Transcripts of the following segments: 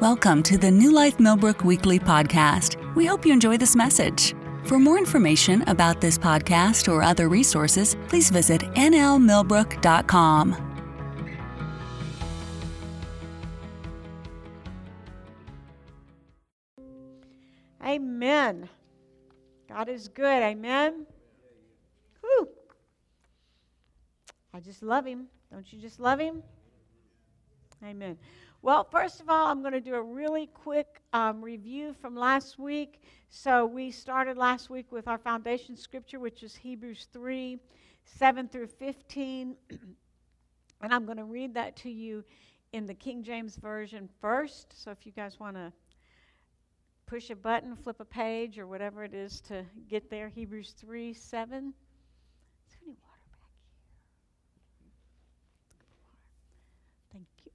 Welcome to the New Life Millbrook Weekly Podcast. We hope you enjoy this message. For more information about this podcast or other resources, please visit nlmillbrook.com. Amen. God is good. Amen. Whew. I just love Him. Don't you just love Him? Amen. Well, first of all, I'm going to do a really quick review from last week. So we started last week with our foundation scripture, which is Hebrews 3, 7 through 15. And I'm going to read that to you in the King James Version first. So if you guys want to push a button, flip a page, or whatever it is to get there, Hebrews 3, 7. Is there any water back here? Thank you.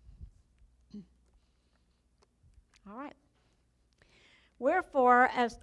All right. Wherefore, as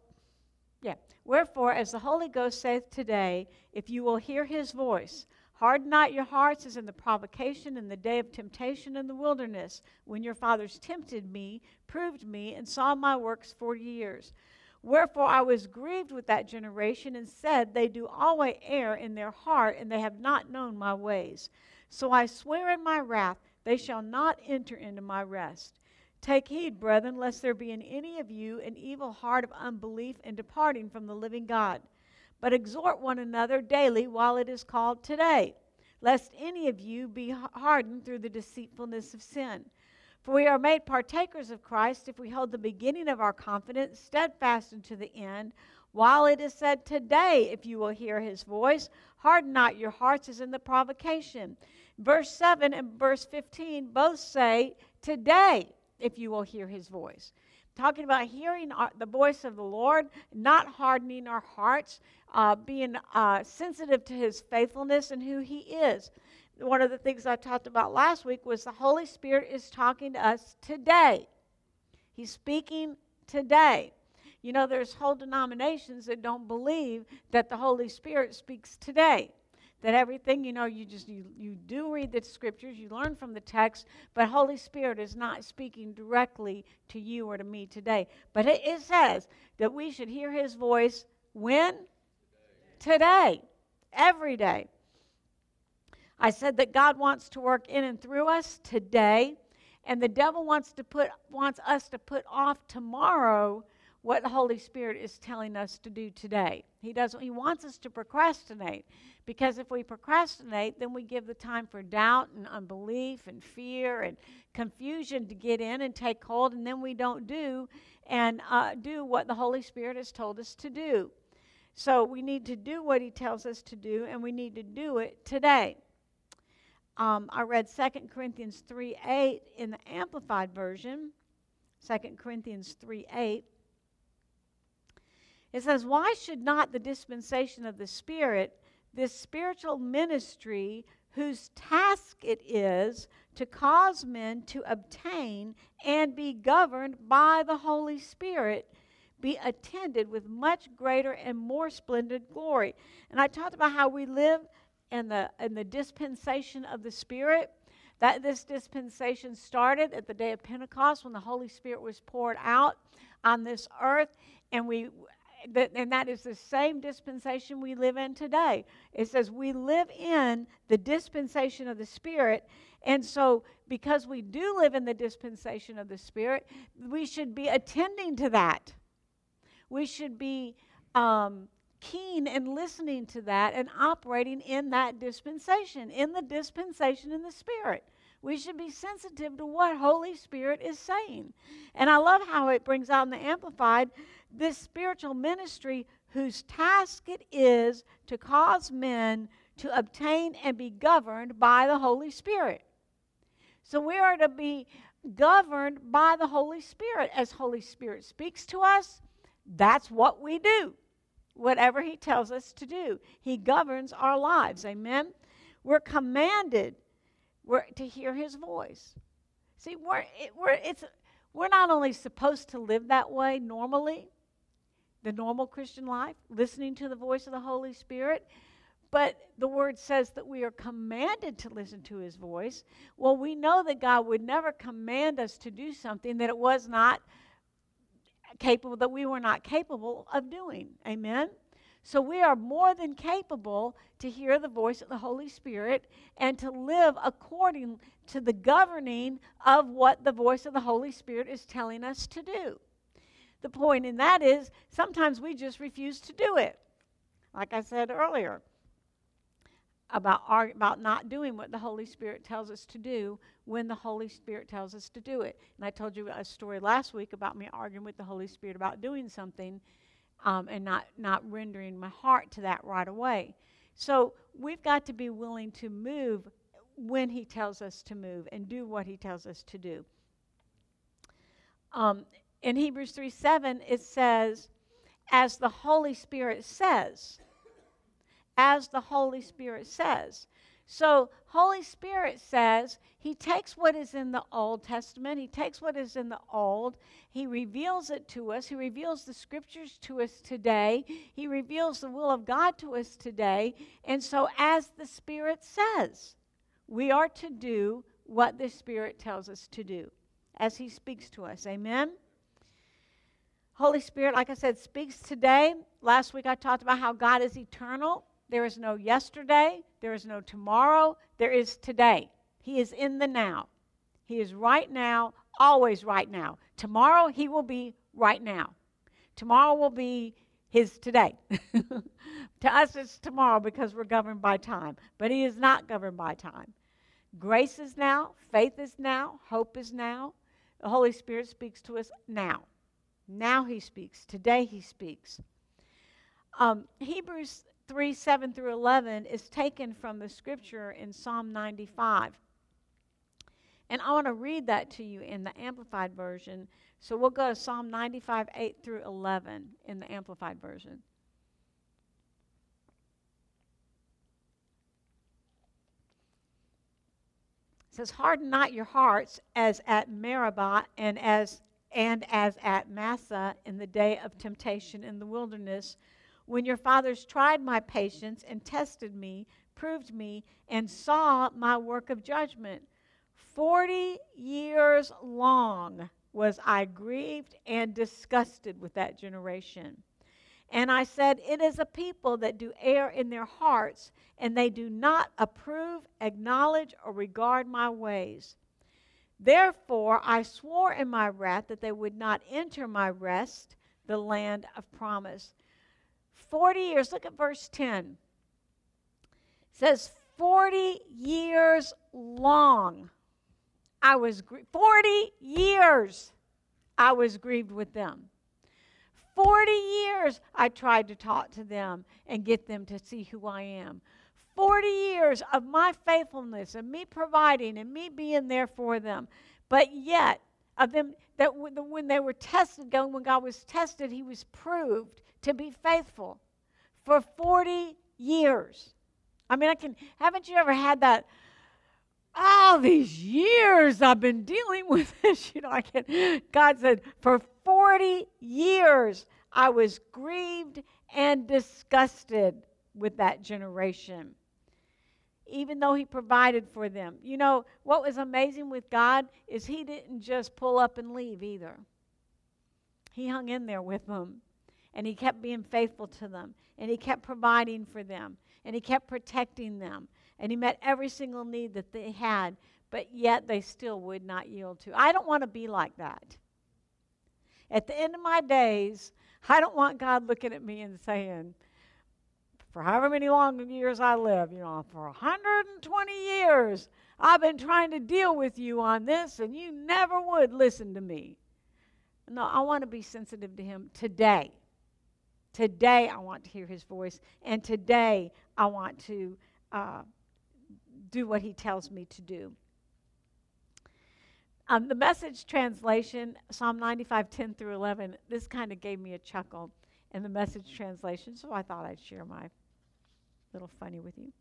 the Holy Ghost saith today, if you will hear His voice, harden not your hearts as in the provocation in the day of temptation in the wilderness, when your fathers tempted me, proved me, and saw my works 40 years. Wherefore I was grieved with that generation, and said, they do always err in their heart, and they have not known my ways. So I swear in my wrath, they shall not enter into my rest. Take heed, brethren, lest there be in any of you an evil heart of unbelief in departing from the living God. But exhort one another daily while it is called today, lest any of you be hardened through the deceitfulness of sin. For we are made partakers of Christ if we hold the beginning of our confidence steadfast unto the end, while it is said, today, if you will hear His voice, harden not your hearts as in the provocation. Verse 7 and verse 15 both say, today, if you will hear His voice. Talking about hearing the voice of the Lord, not hardening our hearts, being sensitive to His faithfulness and who He is. One of the things I talked about last week was the Holy Spirit is talking to us today. He's speaking today. You know, there's whole denominations that don't believe that the Holy Spirit speaks today. That everything, you know, you do read the scriptures, you learn from the text, but Holy Spirit is not speaking directly to you or to me today. But it says that we should hear His voice when? Today. Every day. I said that God wants to work in and through us today, and the devil wants us to put off tomorrow what the Holy Spirit is telling us to do today. He wants us to procrastinate, because if we procrastinate, then we give the time for doubt and unbelief and fear and confusion to get in and take hold, and then we don't do what the Holy Spirit has told us to do. So we need to do what He tells us to do, and we need to do it today. I read 2 Corinthians 3:8 in the Amplified Version. 2 Corinthians 3:8. It says, why should not the dispensation of the Spirit, this spiritual ministry whose task it is to cause men to obtain and be governed by the Holy Spirit, be attended with much greater and more splendid glory? And I talked about how we live in the dispensation of the Spirit. That this dispensation started at the day of Pentecost when the Holy Spirit was poured out on this earth, and that is the same dispensation we live in today. It says we live in the dispensation of the Spirit, and so because we do live in the dispensation of the Spirit, we should be attending to that. We should be keen and listening to that and operating in that dispensation, in the dispensation in the Spirit. We should be sensitive to what Holy Spirit is saying. And I love how it brings out in the Amplified this spiritual ministry whose task it is to cause men to obtain and be governed by the Holy Spirit. So we are to be governed by the Holy Spirit. As Holy Spirit speaks to us, that's what we do. Whatever He tells us to do, He governs our lives. Amen? We're commanded to hear His voice. See, we're not only supposed to live that way normally, the normal Christian life, listening to the voice of the Holy Spirit, but the word says that we are commanded to listen to his voice. Well, we know that God would never command us to do something that it was not capable, that we were not capable of doing. Amen? So we are more than capable to hear the voice of the Holy Spirit and to live according to the governing of what the voice of the Holy Spirit is telling us to do. The point in that is sometimes we just refuse to do it. Like I said earlier, about not doing what the Holy Spirit tells us to do when the Holy Spirit tells us to do it. And I told you a story last week about me arguing with the Holy Spirit about doing something and not rendering my heart to that right away. So we've got to be willing to move when he tells us to move and do what he tells us to do. In Hebrews 3:7, it says, as the Holy Spirit says. As the Holy Spirit says. So Holy Spirit says he takes what is in the Old Testament, he takes what is in the Old, he reveals it to us, he reveals the Scriptures to us today, he reveals the will of God to us today, and so as the Spirit says, we are to do what the Spirit tells us to do as he speaks to us. Amen? Holy Spirit, like I said, speaks today. Last week I talked about how God is eternal. There is no yesterday. There is no tomorrow. There is today. He is in the now. He is right now, always right now. Tomorrow, he will be right now. Tomorrow will be his today. To us, it's tomorrow because we're governed by time. But he is not governed by time. Grace is now. Faith is now. Hope is now. The Holy Spirit speaks to us now. Now he speaks. Today he speaks. Hebrews 3:7-11 is taken from the scripture in Psalm 95. And I want to read that to you in the Amplified Version. So we'll go to Psalm 95, 8-11 in the Amplified Version. It says, harden not your hearts as at Meribah and as at Massah in the day of temptation in the wilderness, when your fathers tried my patience and tested me, proved me, and saw my work of judgment. 40 years long was I grieved and disgusted with that generation. And I said, it is a people that do err in their hearts, and they do not approve, acknowledge, or regard my ways. Therefore I swore in my wrath that they would not enter my rest, the land of promise. 40 years, look at verse 10. It says, 40 years long 40 years I was grieved with them. 40 years I tried to talk to them and get them to see who I am. 40 years of my faithfulness and me providing and me being there for them. But yet, of them that when they were tested, when God was tested, he was proved to be faithful for 40 years. I mean, haven't you ever had that? All these years I've been dealing with this. God said, for 40 years I was grieved and disgusted with that generation, even though he provided for them. You know, what was amazing with God is he didn't just pull up and leave either. He hung in there with them, and he kept being faithful to them, and he kept providing for them, and he kept protecting them, and he met every single need that they had, but yet they still would not yield to. I don't want to be like that. At the end of my days, I don't want God looking at me and saying, for however many long years I live, for 120 years, I've been trying to deal with you on this, and you never would listen to me. No, I want to be sensitive to him today. Today, I want to hear his voice, and today, I want to do what he tells me to do. The Message translation, Psalm 95, 10-11, this kind of gave me a chuckle in the Message translation, so I thought I'd share my little funny with you.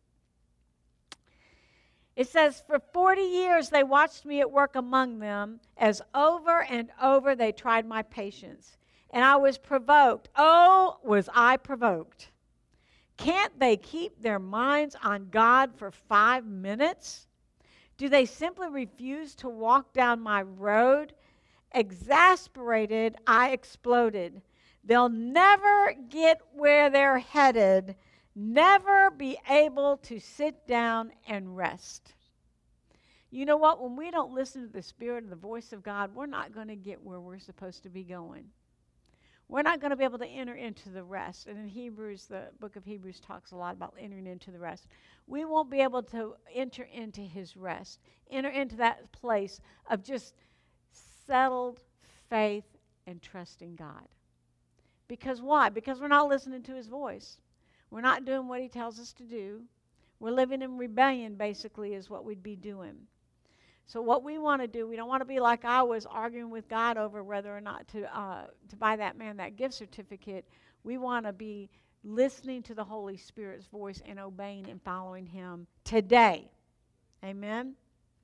It says, for 40 years they watched me at work among them, as over and over they tried my patience. And I was provoked. Oh, was I provoked. Can't they keep their minds on God for 5 minutes? Do they simply refuse to walk down my road? Exasperated, I exploded. They'll never get where they're headed, never be able to sit down and rest. You know what? When we don't listen to the Spirit and the voice of God, we're not going to get where we're supposed to be going. We're not going to be able to enter into the rest. And in Hebrews, the book of Hebrews talks a lot about entering into the rest. We won't be able to enter into his rest, enter into that place of just settled faith and trusting God. Because why? Because we're not listening to his voice. We're not doing what he tells us to do. We're living in rebellion, basically, is what we'd be doing. So what we want to do, we don't want to be like I was, arguing with God over whether or not to buy that man that gift certificate. We want to be listening to the Holy Spirit's voice and obeying and following him today. Amen?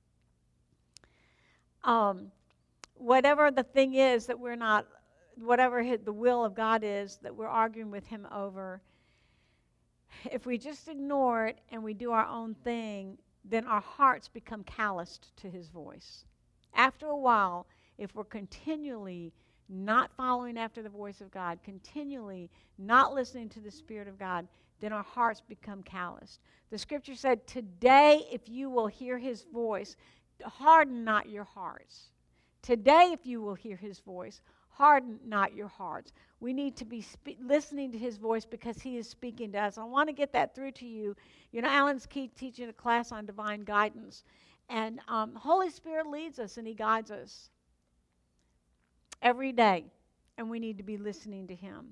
Whatever the thing is that we're not, whatever the will of God is that we're arguing with him over, if we just ignore it and we do our own thing, then our hearts become calloused to his voice. After a while, if we're continually not following after the voice of God, continually not listening to the Spirit of God, then our hearts become calloused. The scripture said, today, if you will hear his voice, harden not your hearts. Today, if you will hear his voice, harden not your hearts. We need to be listening to his voice because he is speaking to us. I want to get that through to you. You know, Alan's teaching a class on divine guidance. And Holy Spirit leads us and he guides us every day. And we need to be listening to him.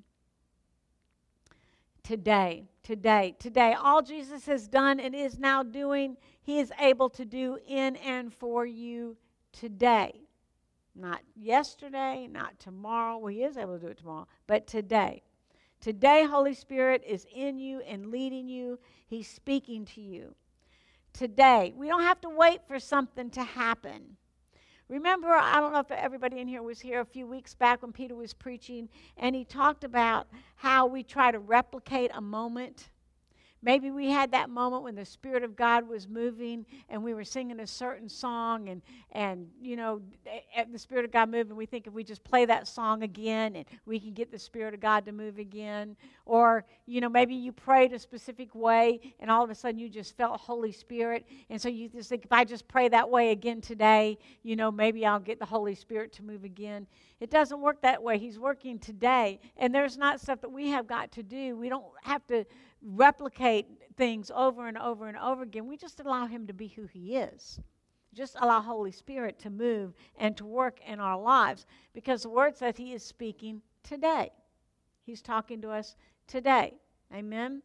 Today, all Jesus has done and is now doing, he is able to do in and for you today. Not yesterday, not tomorrow. Well, he is able to do it tomorrow, but today. Today, Holy Spirit is in you and leading you. He's speaking to you. Today. We don't have to wait for something to happen. Remember, I don't know if everybody in here was here a few weeks back when Peter was preaching, and he talked about how we try to replicate a moment. Maybe we had that moment when the Spirit of God was moving and we were singing a certain song and you know, the Spirit of God moved and we think if we just play that song again and we can get the Spirit of God to move again. Or, you know, maybe you prayed a specific way and all of a sudden you just felt Holy Spirit. And so you just think if I just pray that way again today, you know, maybe I'll get the Holy Spirit to move again. It doesn't work that way. He's working today. And there's not stuff that we have got to do. We don't have to replicate things over and over and over again. We just allow him to be who he is. Just allow Holy Spirit to move and to work in our lives because the word says he is speaking today. He's talking to us today. Amen?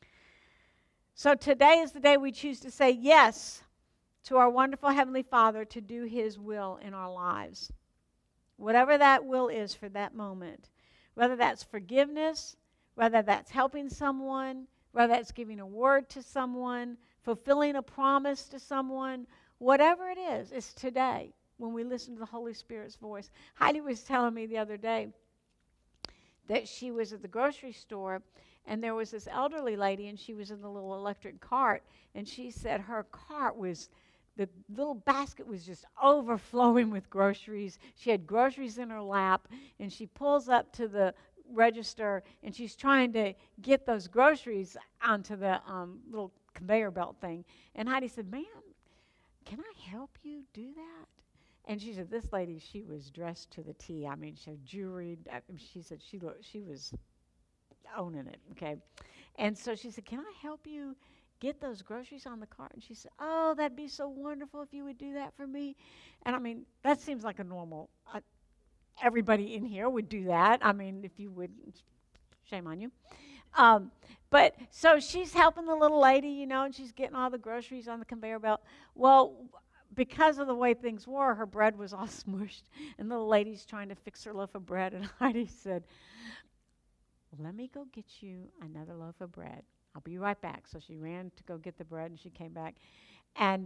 So today is the day we choose to say yes to our wonderful Heavenly Father to do his will in our lives. Whatever that will is for that moment. Whether that's forgiveness, whether that's helping someone, whether that's giving a word to someone, fulfilling a promise to someone, whatever it is, it's today when we listen to the Holy Spirit's voice. Heidi was telling me the other day that she was at the grocery store and there was this elderly lady and she was in the little electric cart and she said her cart was, the little basket was just overflowing with groceries. She had groceries in her lap and she pulls up to the register and she's trying to get those groceries onto the little conveyor belt thing. And Heidi said, ma'am, can I help you do that? And she said, this lady, she was dressed to the T. I mean, she had jewelry. She said she was owning it, okay? And so she said, can I help you get those groceries on the cart? And she said, oh, that'd be so wonderful if you would do that for me. And I mean, that seems like a normal, everybody in here would do that. I mean, if you would, shame on you. But so she's helping the little lady, you know, and she's getting all the groceries on the conveyor belt. Well, because of the way things were, her bread was all smushed, and the little lady's trying to fix her loaf of bread, and Heidi said, let me go get you another loaf of bread. I'll be right back. So she ran to go get the bread, and she came back. And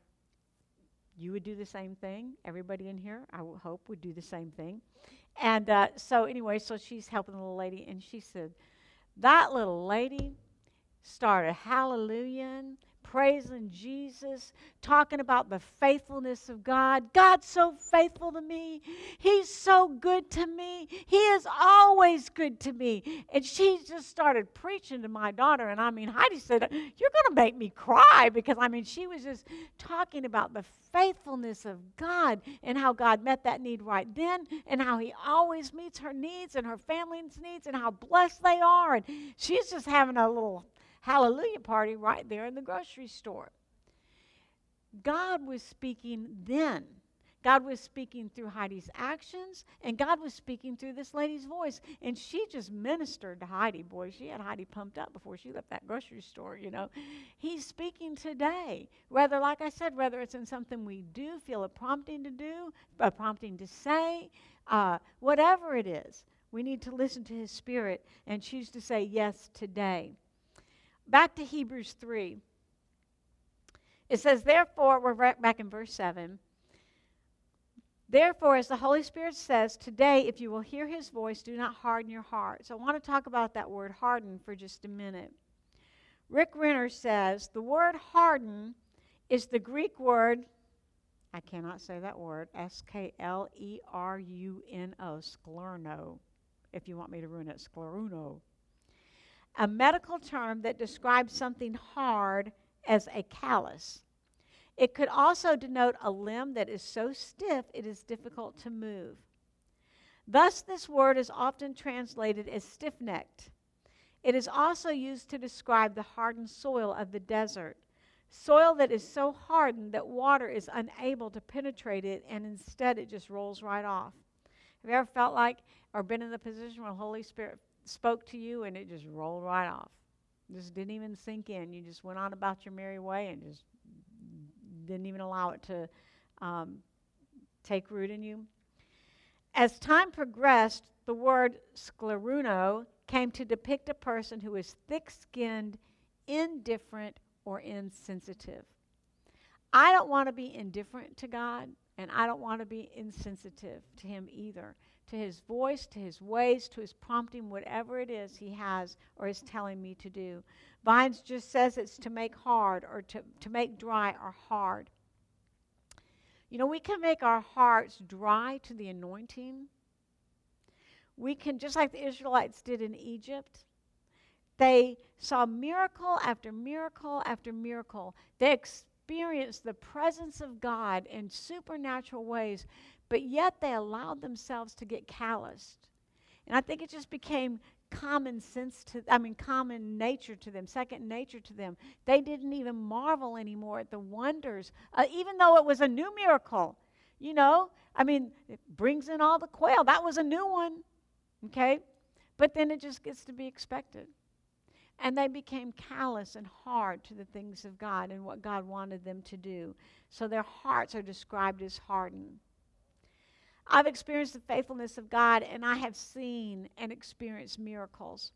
you would do the same thing. Everybody in here, I hope, would do the same thing. And so anyway, so she's helping the little lady, and she said, that little lady started hallelujahing, praising Jesus, talking about the faithfulness of God. God's so faithful to me. He's so good to me. He is always good to me. And she just started preaching to my daughter. And Heidi said, "You're going to make me cry," because she was just talking about the faithfulness of God and how God met that need right then and how He always meets her needs and her family's needs and how blessed they are. And she's just having a little hallelujah party right there in the grocery store. God was speaking then. God was speaking through Heidi's actions, and God was speaking through this lady's voice. And she just ministered to Heidi. Boy, she had Heidi pumped up before she left that grocery store, He's speaking today. Whether, like I said, whether it's in something we do, feel a prompting to do, a prompting to say, whatever it is, we need to listen to His Spirit and choose to say yes today. Back to Hebrews 3. It says, therefore, we're right back in verse 7. Therefore, as the Holy Spirit says, today, if you will hear His voice, do not harden your heart. So I want to talk about that word harden for just a minute. Rick Renner says, the word harden is the Greek word, I cannot say that word, skleruno, sklerno, if you want me to ruin it, skleruno. A medical term that describes something hard as a callus. It could also denote a limb that is so stiff it is difficult to move. Thus, this word is often translated as stiff-necked. It is also used to describe the hardened soil of the desert, soil that is so hardened that water is unable to penetrate it, and instead it just rolls right off. Have you ever felt like or been in the position where the Holy Spirit spoke to you and it just rolled right off? Just didn't even sink in. You just went on about your merry way and just didn't even allow it to take root in you. As time progressed, the word skleruno came to depict a person who is thick-skinned, indifferent, or insensitive. I don't want to be indifferent to God, and I don't want to be insensitive to Him either, to His voice, to His ways, to His prompting, whatever it is He has or is telling me to do. Vines just says it's to make hard or to make dry or hard. We can make our hearts dry to the anointing. We can, just like the Israelites did in Egypt, they saw miracle after miracle after miracle. They experienced the presence of God in supernatural ways, but yet they allowed themselves to get calloused. And I think it just became common nature to them, second nature to them. They didn't even marvel anymore at the wonders, even though it was a new miracle. It brings in all the quail. That was a new one, okay? But then it just gets to be expected. And they became callous and hard to the things of God and what God wanted them to do. So their hearts are described as hardened. I've experienced the faithfulness of God, and I have seen and experienced miracles.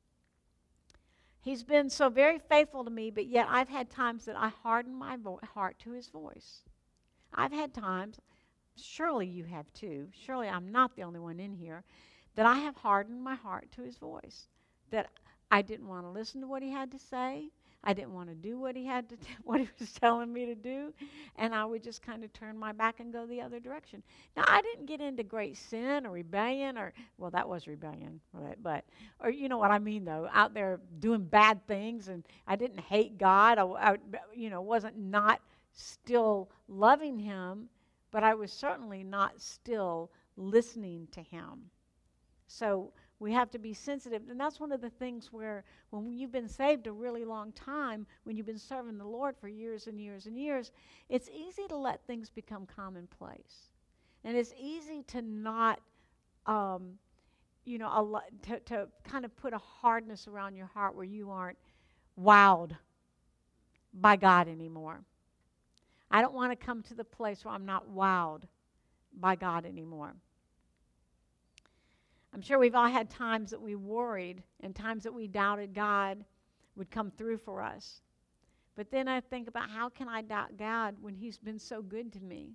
He's been so very faithful to me, but yet I've had times that I hardened my heart to His voice. I've had times, surely you have too, surely I'm not the only one in here, that I have hardened my heart to His voice, that I didn't want to listen to what He had to say. I didn't want to do what He was telling me to do, and I would just kind of turn my back and go the other direction. Now, I didn't get into great sin or rebellion, that was rebellion, right? Or you know what I mean, though, out there doing bad things, and I didn't hate God. I wasn't not still loving Him, but I was certainly not still listening to Him. So we have to be sensitive. And that's one of the things where when you've been saved a really long time, when you've been serving the Lord for years and years and years, it's easy to let things become commonplace. And it's easy to not, to kind of put a hardness around your heart where you aren't wowed by God anymore. I don't want to come to the place where I'm not wowed by God anymore. I'm sure we've all had times that we worried and times that we doubted God would come through for us. But then I think about, how can I doubt God when He's been so good to me?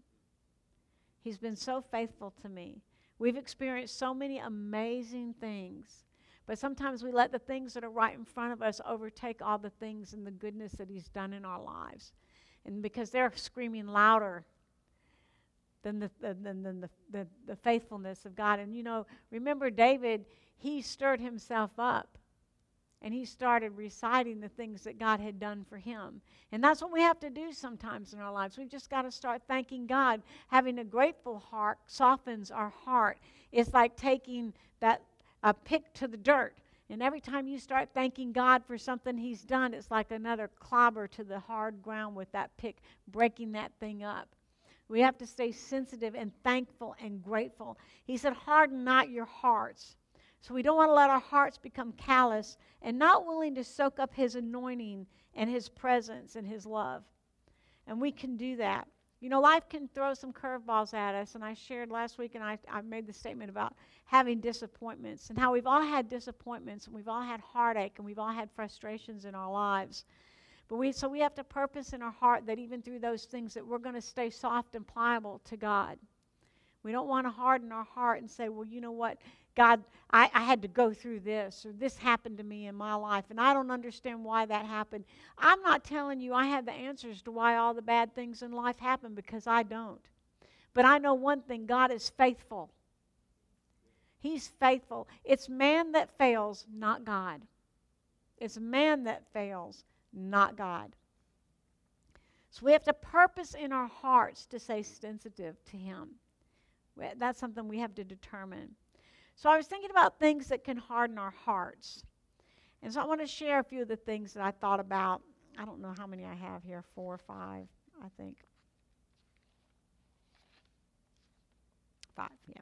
He's been so faithful to me. We've experienced so many amazing things. But sometimes we let the things that are right in front of us overtake all the things and the goodness that He's done in our lives. And because they're screaming louder than the faithfulness of God. And remember David, he stirred himself up. And he started reciting the things that God had done for him. And that's what we have to do sometimes in our lives. We've just got to start thanking God. Having a grateful heart softens our heart. It's like taking a pick to the dirt. And every time you start thanking God for something He's done, it's like another clobber to the hard ground with that pick, breaking that thing up. We have to stay sensitive and thankful and grateful. He said, harden not your hearts. So we don't want to let our hearts become callous and not willing to soak up His anointing and His presence and His love. And we can do that. Life can throw some curveballs at us. And I shared last week, and I made the statement about having disappointments and how we've all had disappointments and we've all had heartache and we've all had frustrations in our lives. So we have to purpose in our heart that even through those things that we're going to stay soft and pliable to God. We don't want to harden our heart and say, well, you know what, God, I had to go through this, or this happened to me in my life, and I don't understand why that happened. I'm not telling you I have the answers to why all the bad things in life happen, because I don't. But I know one thing, God is faithful. He's faithful. It's man that fails, not God. It's man that fails, not God. So we have to purpose in our hearts to stay sensitive to Him. That's something we have to determine. So I was thinking about things that can harden our hearts. And so I want to share a few of the things that I thought about. I don't know how many I have here, 4 or 5, I think. 5, yeah.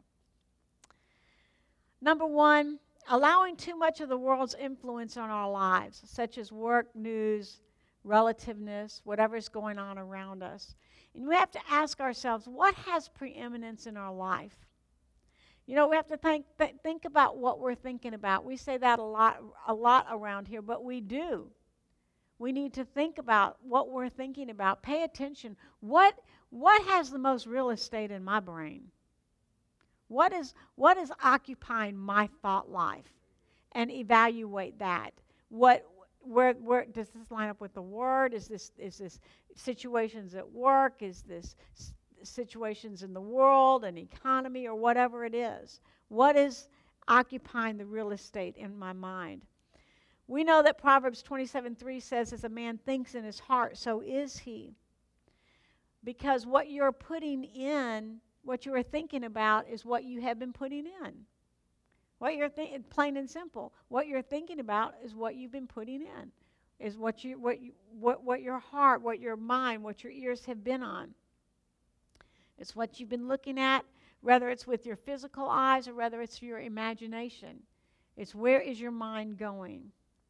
Number 1, allowing too much of the world's influence on our lives, such as work, news, relativeness, whatever's going on around us. And we have to ask ourselves, what has preeminence in our life? We have to think about what we're thinking about. We say that a lot around here, but we do. We need to think about what we're thinking about. Pay attention. What has the most real estate in my brain? What is occupying my thought life? And evaluate that. Where does this line up with the Word? Is this situations at work? Is this situations in the world and economy, or whatever it is? What is occupying the real estate in my mind? We know that Proverbs 27:3 says, as a man thinks in his heart, so is he. Because what you're putting in, what you are thinking about, is what you have been putting in. What you're plain and simple. What you're thinking about is what you've been putting in. Is what your heart, what your mind, what your ears have been on. It's what you've been looking at, whether it's with your physical eyes or whether it's your imagination. It's where is your mind going?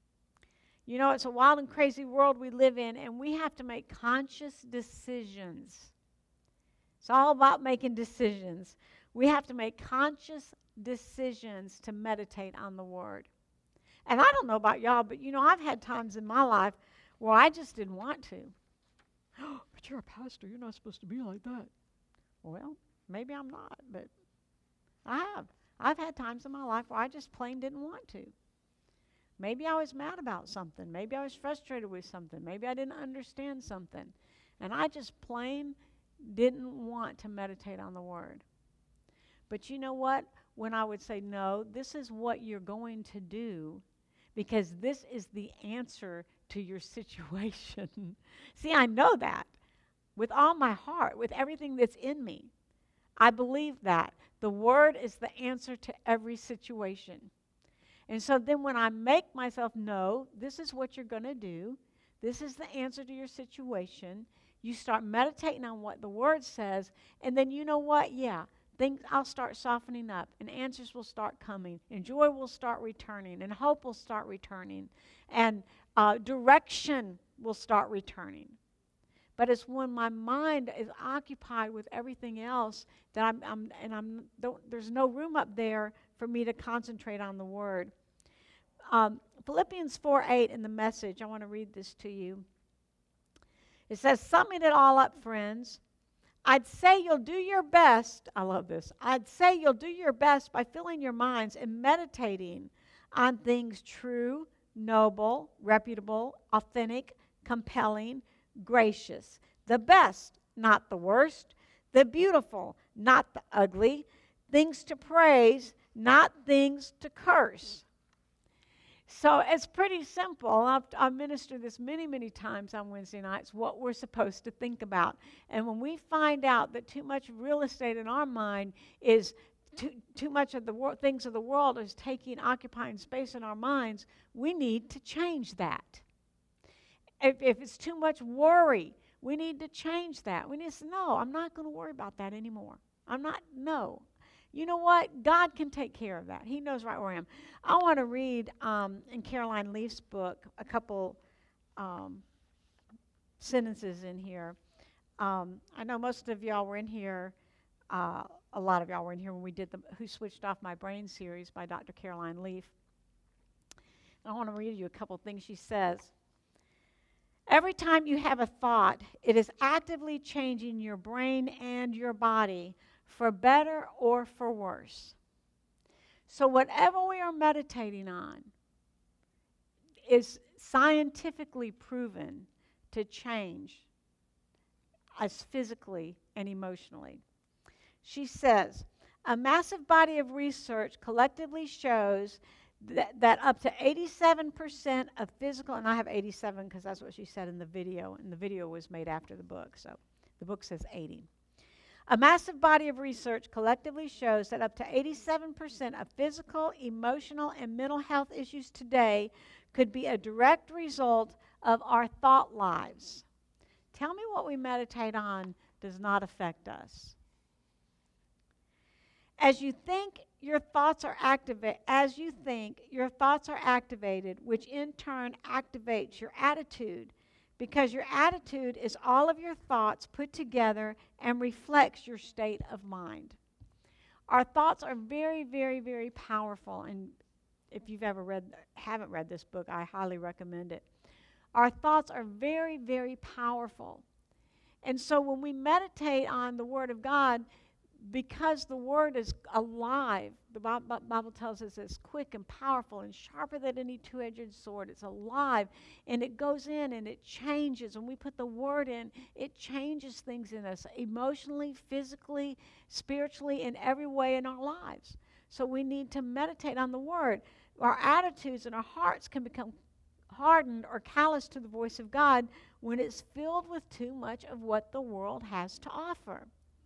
It's a wild and crazy world we live in, and we have to make conscious decisions. It's all about making decisions. We have to make conscious decisions to meditate on the Word. And I don't know about y'all, but I've had times in my life where I just didn't want to. But you're a pastor, you're not supposed to be like that. Well, maybe I'm not, but I have. I've had times in my life where I just plain didn't want to. Maybe I was mad about something. Maybe I was frustrated with something. Maybe I didn't understand something. And I just plain didn't want to meditate on the Word. But you know what? When I would say, no, this is what you're going to do, because this is the answer to your situation. See, I know that. With all my heart, with everything that's in me. I believe that. The Word is the answer to every situation. And so then when I make myself know, this is what you're going to do, this is the answer to your situation, you start meditating on what the Word says, and then you know what? Yeah, I'll start softening up, and answers will start coming, and joy will start returning, and hope will start returning, and direction will start returning. But it's when my mind is occupied with everything else that there's no room up there for me to concentrate on the Word. Philippians 4:8 in the Message, I want to read this to you. It says, summing it all up, friends, I'd say you'll do your best, I love this, I'd say you'll do your best by filling your minds and meditating on things true, noble, reputable, authentic, compelling, gracious, the best, not the worst, the beautiful, not the ugly, things to praise, not things to curse. So it's pretty simple. I've ministered this many, many times on Wednesday nights, what we're supposed to think about. And when we find out that too much real estate in our mind is too much of the things of the world is occupying space in our minds, we need to change that. If it's too much worry, we need to change that. We need to say, no, I'm not going to worry about that anymore. No. You know what? God can take care of that. He knows right where I am. I want to read in Caroline Leaf's book a couple sentences in here. I know most of y'all were in here. A lot of y'all were in here when we did the Who Switched Off My Brain series by Dr. Caroline Leaf. I want to read you a couple things she says. Every time you have a thought, it is actively changing your brain and your body for better or for worse. So whatever we are meditating on is scientifically proven to change us physically and emotionally. She says, a massive body of research collectively shows that up to 87% of physical, and I have 87 because that's what she said in the video, and the video was made after the book, so the book says 80. A massive body of research collectively shows that up to 87% of physical, emotional, and mental health issues today could be a direct result of our thought lives. Tell me what we meditate on does not affect us. As you think, your thoughts are activated, which in turn activates your attitude, because your attitude is all of your thoughts put together and reflects your state of mind. Our thoughts are very, very, very powerful, and if you've ever haven't read this book, I highly recommend it. Our thoughts are very, very powerful. And so when we meditate on the Word of God, because the Word is alive, the Bible tells us it's quick and powerful and sharper than any two-edged sword. It's alive, and it goes in and it changes. When we put the Word in, it changes things in us emotionally, physically, spiritually, in every way in our lives. So we need to meditate on the Word. Our attitudes and our hearts can become hardened or callous to the voice of God when it's filled with too much of what the world has to offer.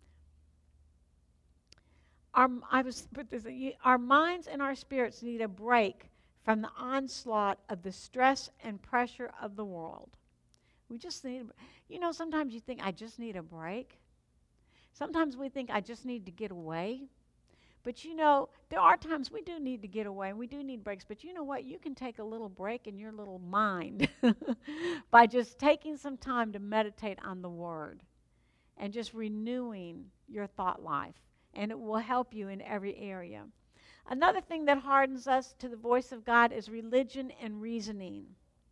Our minds and our spirits need a break from the onslaught of the stress and pressure of the world. We just need, sometimes you think, I just need a break. Sometimes we think, I just need to get away. But there are times we do need to get away, and we do need breaks. But you know what? You can take a little break in your little mind by just taking some time to meditate on the Word and just renewing your thought life. And it will help you in every area. Another thing that hardens us to the voice of God is religion and reasoning.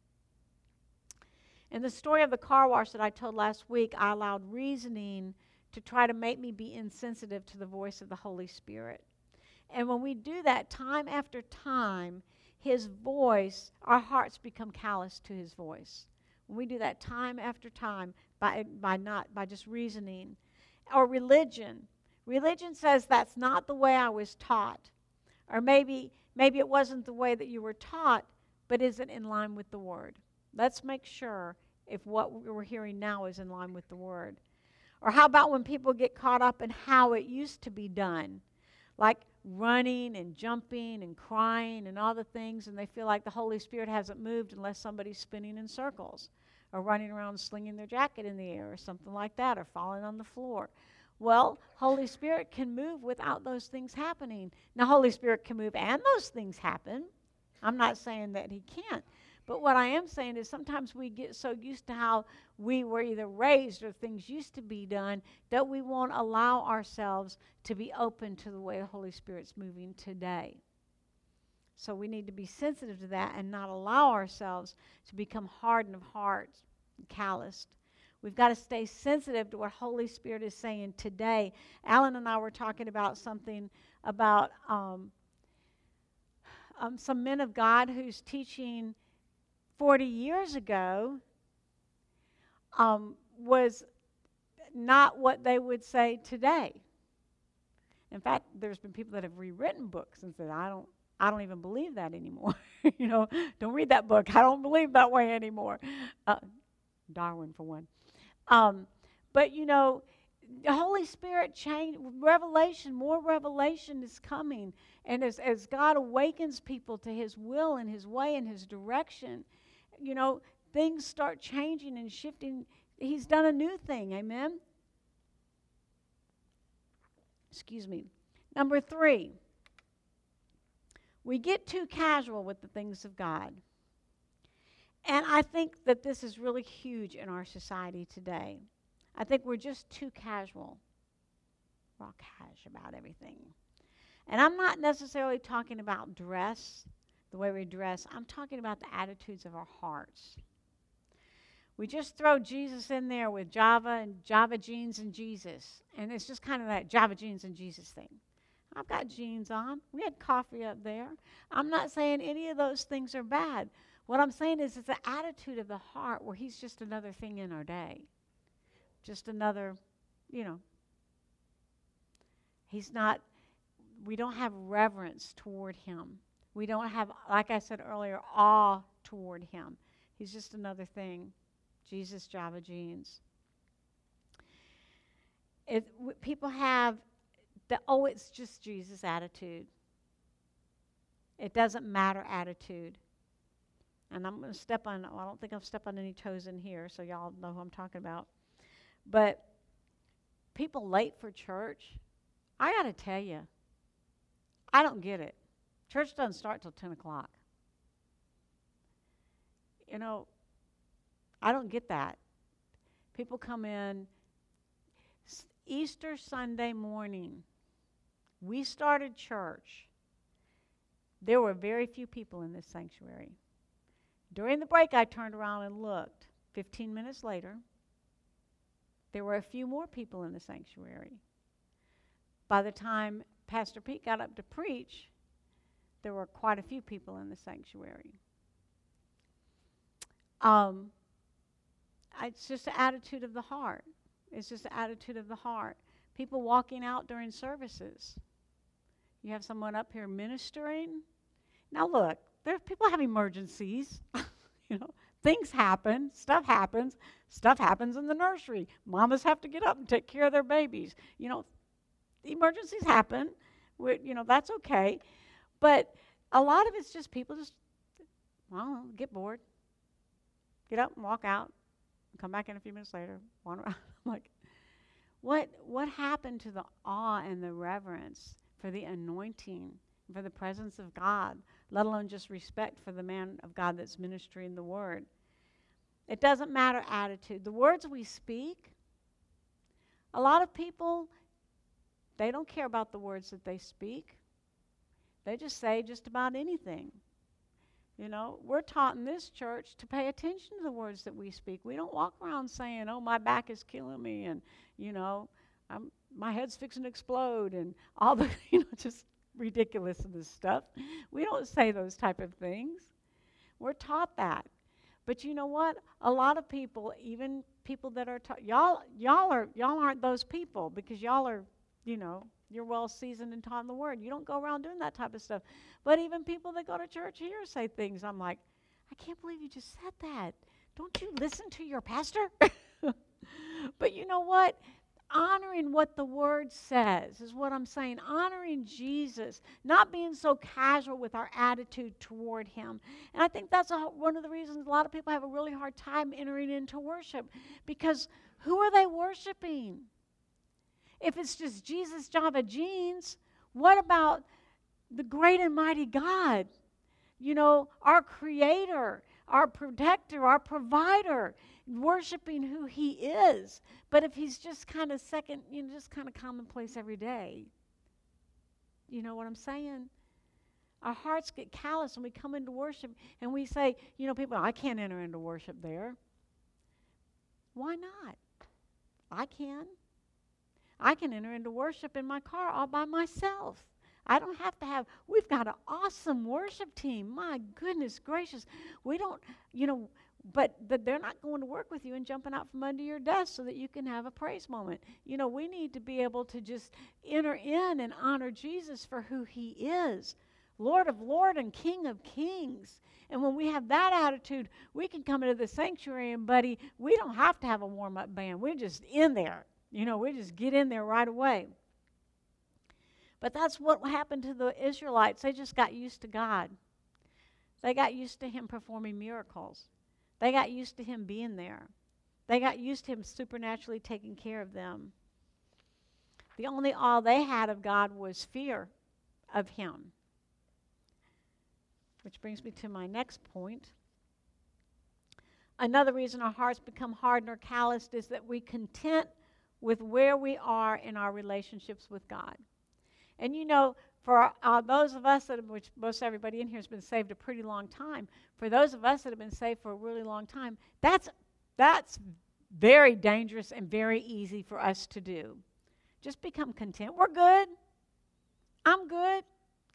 In the story of the car wash that I told last week, I allowed reasoning to try to make me be insensitive to the voice of the Holy Spirit. And when we do that time after time, His voice, our hearts become callous to His voice. When we do that time after time by just reasoning. Or religion. Religion says that's not the way I was taught. Or maybe it wasn't the way that you were taught, but is it in line with the Word? Let's make sure if what we're hearing now is in line with the Word. Or how about when people get caught up in how it used to be done? Like running and jumping and crying and all the things, and they feel like the Holy Spirit hasn't moved unless somebody's spinning in circles or running around slinging their jacket in the air or something like that, or falling on the floor. Well, Holy Spirit can move without those things happening. Now, Holy Spirit can move and those things happen. I'm not saying that He can't. But what I am saying is sometimes we get so used to how we were either raised or things used to be done that we won't allow ourselves to be open to the way the Holy Spirit's moving today. So we need to be sensitive to that and not allow ourselves to become hardened of heart and calloused. We've got to stay sensitive to what Holy Spirit is saying today. Alan and I were talking about something about some men of God who's teaching 40 years ago was not what they would say today. In fact, there's been people that have rewritten books and said, I don't even believe that anymore. Don't read that book. I don't believe that way anymore. Darwin, for one. But, the Holy Spirit changed, more revelation is coming. And as God awakens people to His will and His way and His direction, things start changing and shifting. He's done a new thing, amen? Excuse me. Number 3, we get too casual with the things of God. And I think that this is really huge in our society today. I think we're just too casual. We're all cash about everything. And I'm not necessarily talking about dress, the way we dress. I'm talking about the attitudes of our hearts. We just throw Jesus in there with Java and Java jeans and Jesus. And it's just kind of that Java jeans and Jesus thing. I've got jeans on. We had coffee up there. I'm not saying any of those things are bad. What I'm saying is it's the attitude of the heart where He's just another thing in our day. Just another, He's not, we don't have reverence toward Him. We don't have, like I said earlier, awe toward Him. He's just another thing. Jesus, Java jeans. People have it's just Jesus attitude. It doesn't matter attitude. And I'm going to I don't think I'll step on any toes in here, so y'all know who I'm talking about. But people late for church, I got to tell you, I don't get it. Church doesn't start till 10 o'clock. I don't get that. People come in Easter Sunday morning. We started church. There were very few people in this sanctuary. During the break, I turned around and looked. 15 minutes later, there were a few more people in the sanctuary. By the time Pastor Pete got up to preach, there were quite a few people in the sanctuary. It's just the attitude of the heart. It's just the attitude of the heart. People walking out during services. You have someone up here ministering. Now look, people have emergencies. Things happen. Stuff happens. Stuff happens in the nursery. Mamas have to get up and take care of their babies. Emergencies happen. That's okay. But a lot of it's just people get bored. Get up and walk out. And come back in a few minutes later. Wander around. I'm like, what happened to the awe and the reverence for the anointing, for the presence of God, let alone just respect for the man of God that's ministering the word? It doesn't matter attitude. The words we speak, a lot of people, they don't care about the words that they speak. They just say just about anything. We're taught in this church to pay attention to the words that we speak. We don't walk around saying, oh, my back is killing me, and, my head's fixing to explode, and all the, just ridiculous of this stuff. We don't say those type of things. We're taught that. But you know what? A lot of people, even people that are taught, y'all aren't those people, because y'all are, you're well seasoned and taught in the word. You don't go around doing that type of stuff. But even people that go to church here say things. I'm like, I can't believe you just said that. Don't you listen to your pastor? But you know what? Honoring what the word says is what I'm saying. Honoring Jesus, not being so casual with our attitude toward Him. And I think that's one of the reasons a lot of people have a really hard time entering into worship, because who are they worshiping? If it's just Jesus, Java jeans, what about the great and mighty God? Our Creator, our Protector, our Provider, worshiping who He is. But if He's just kind of just kind of commonplace every day, you know what I'm saying? Our hearts get callous when we come into worship and we say, people, I can't enter into worship there. Why not? I can. I can enter into worship in my car all by myself. I don't have to have, we've got an awesome worship team. My goodness gracious. We don't, but they're not going to work with you and jumping out from under your desk so that you can have a praise moment. We need to be able to just enter in and honor Jesus for who he is, Lord of Lords and King of Kings. And when we have that attitude, we can come into the sanctuary and, buddy, we don't have to have a warm-up band. We're just in there. We just get in there right away. But that's what happened to the Israelites. They just got used to God. They got used to him performing miracles. They got used to him being there. They got used to him supernaturally taking care of them. The only awe they had of God was fear of him. Which brings me to my next point. Another reason our hearts become hardened or calloused is that we content with where we are in our relationships with God. And for those of us which most everybody in here has been saved a pretty long time, for those of us that have been saved for a really long time, that's very dangerous and very easy for us to do. Just become content. We're good. I'm good.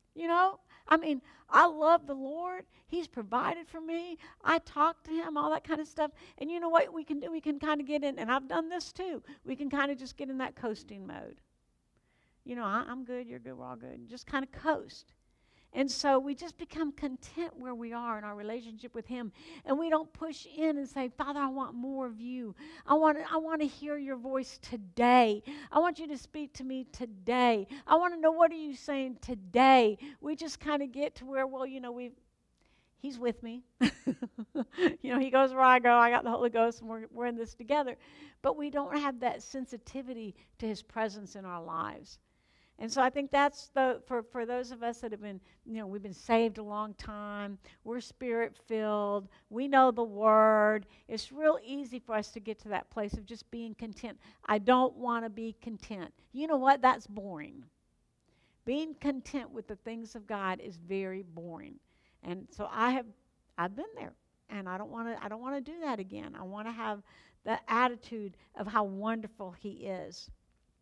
I love the Lord. He's provided for me. I talk to him, all that kind of stuff. And you know what we can do? We can kind of get in, and I've done this too. We can kind of just get in that coasting mode. I'm good, you're good, we're all good. Just kind of coast. And so we just become content where we are in our relationship with him. And we don't push in and say, Father, I want more of you. I want to hear your voice today. I want you to speak to me today. I want to know, what are you saying today? We just kind of get to where, he's with me. He goes where I go. I got the Holy Ghost, and we're in this together. But we don't have that sensitivity to his presence in our lives. And so I think that's for those of us that have been, we've been saved a long time. We're spirit-filled. We know the Word. It's real easy for us to get to that place of just being content. I don't want to be content. You know what? That's boring. Being content with the things of God is very boring. And so I've been there, and I don't want to do that again. I want to have the attitude of how wonderful he is.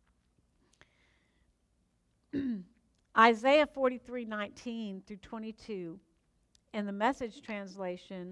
Isaiah 43:19 through 22 in the Message translation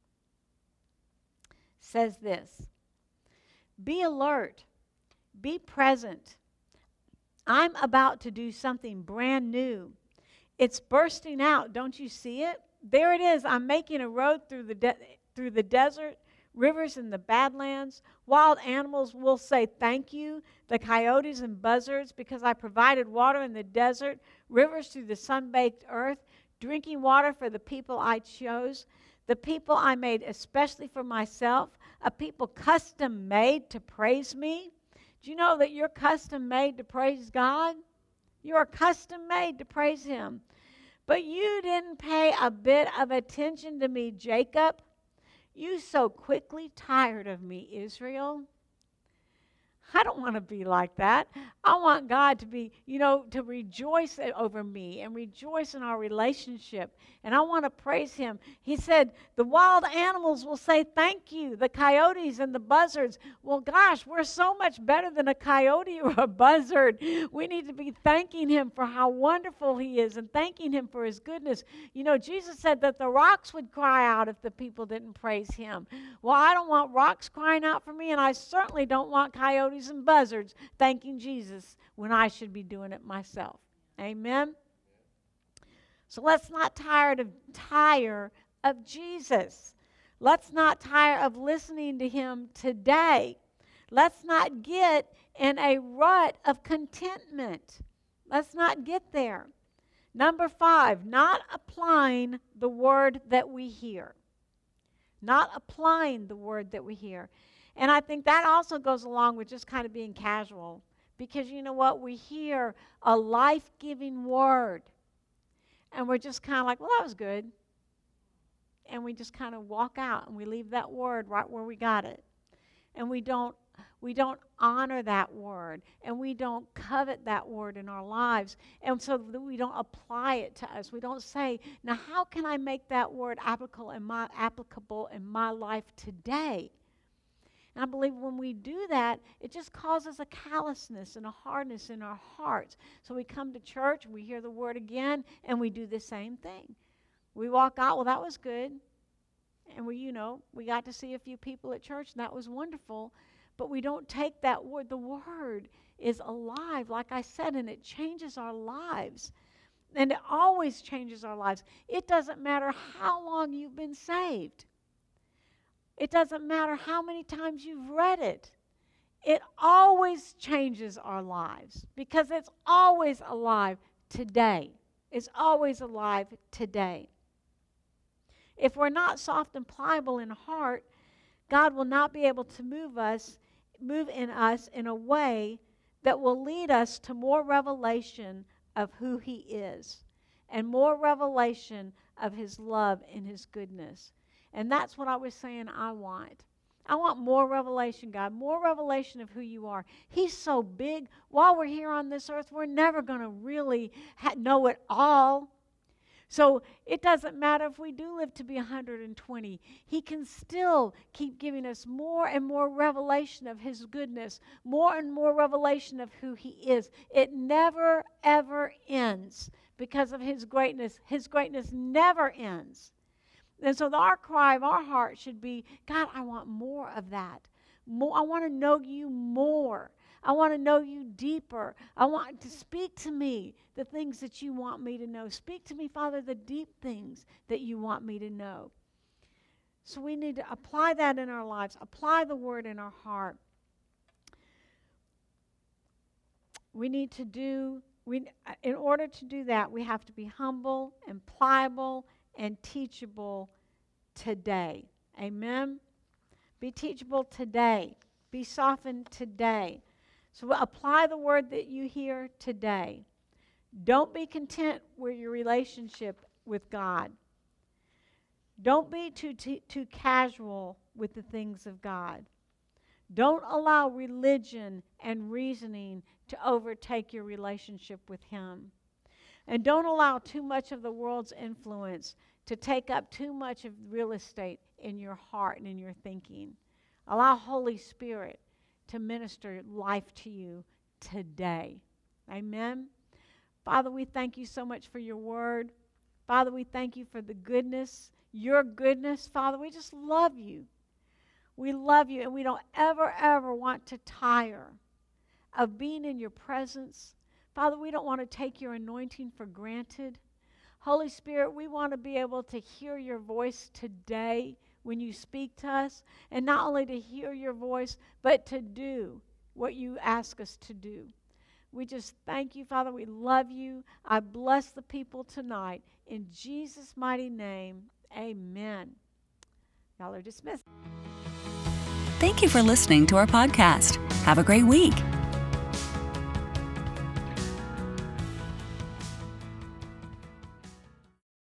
says this: Be alert, be present. I'm about to do something brand new. It's bursting out. Don't you see it? There it is. I'm making a road through the desert, rivers in the Badlands. Wild animals will say thank you, the coyotes and buzzards, because I provided water in the desert, rivers through the sun-baked earth, drinking water for the people I chose, the people I made especially for myself, a people custom-made to praise me. Do you know that you're custom-made to praise God? You are custom-made to praise him. But you didn't pay a bit of attention to me, Jacob. You so quickly tired of me, Israel. I don't want to be like that. I want God to be, to rejoice over me and rejoice in our relationship. And I want to praise him. He said, the wild animals will say thank you, the coyotes and the buzzards. Well, gosh, we're so much better than a coyote or a buzzard. We need to be thanking him for how wonderful he is and thanking him for his goodness. Jesus said that the rocks would cry out if the people didn't praise him. Well, I don't want rocks crying out for me, and I certainly don't want coyotes and buzzards thanking Jesus when I should be doing it myself. Amen? So let's not tire of Jesus. Let's not tire of listening to him today. Let's not get in a rut of contentment. Let's not get there. Number 5, not applying the word that we hear. Not applying the word that we hear. And I think that also goes along with just kind of being casual. Because you know what? We hear a life-giving word. And we're just kind of like, well, that was good. And we just kind of walk out and we leave that word right where we got it. And we don't honor that word. And we don't covet that word in our lives. And so we don't apply it to us. We don't say, now how can I make that word applicable in my life today? And I believe when we do that, it just causes a callousness and a hardness in our hearts. So we come to church, we hear the word again, and we do the same thing. We walk out, well, that was good. And we got to see a few people at church, and that was wonderful. But we don't take that word. The word is alive, like I said, and it changes our lives. And it always changes our lives. It doesn't matter how long you've been saved. It doesn't matter how many times you've read it. It always changes our lives because it's always alive today. It's always alive today. If we're not soft and pliable in heart, God will not be able to move in us in a way that will lead us to more revelation of who He is and more revelation of His love and His goodness. And that's what I was saying I want. I want more revelation, God, more revelation of who You are. He's so big. While we're here on this earth, we're never going to really know it all. So it doesn't matter if we do live to be 120. He can still keep giving us more and more revelation of His goodness, more and more revelation of who He is. It never, ever ends because of His greatness. His greatness never ends. And so our cry of our heart should be, God, I want more of that. I want to know You more. I want to know You deeper. I want to speak to me the things that You want me to know. Speak to me, Father, the deep things that You want me to know. So we need to apply that in our lives, apply the word in our heart. In order to do that, we have to be humble and pliable and teachable today. Amen? Be teachable today. Be softened today. So apply the word that you hear today. Don't be content with your relationship with God. Don't be too casual with the things of God. Don't allow religion and reasoning to overtake your relationship with Him. And don't allow too much of the world's influence to take up too much of real estate in your heart and in your thinking. Allow Holy Spirit to minister life to you today. Amen. Father, we thank You so much for Your word. Father, we thank You for the goodness, Your goodness. Father, we just love You. We love You, and we don't ever, ever want to tire of being in Your presence. Father, we don't want to take Your anointing for granted. Holy Spirit, we want to be able to hear Your voice today when You speak to us, and not only to hear Your voice, but to do what You ask us to do. We just thank You, Father. We love You. I bless the people tonight. In Jesus' mighty name, amen. Y'all are dismissed. Thank you for listening to our podcast. Have a great week.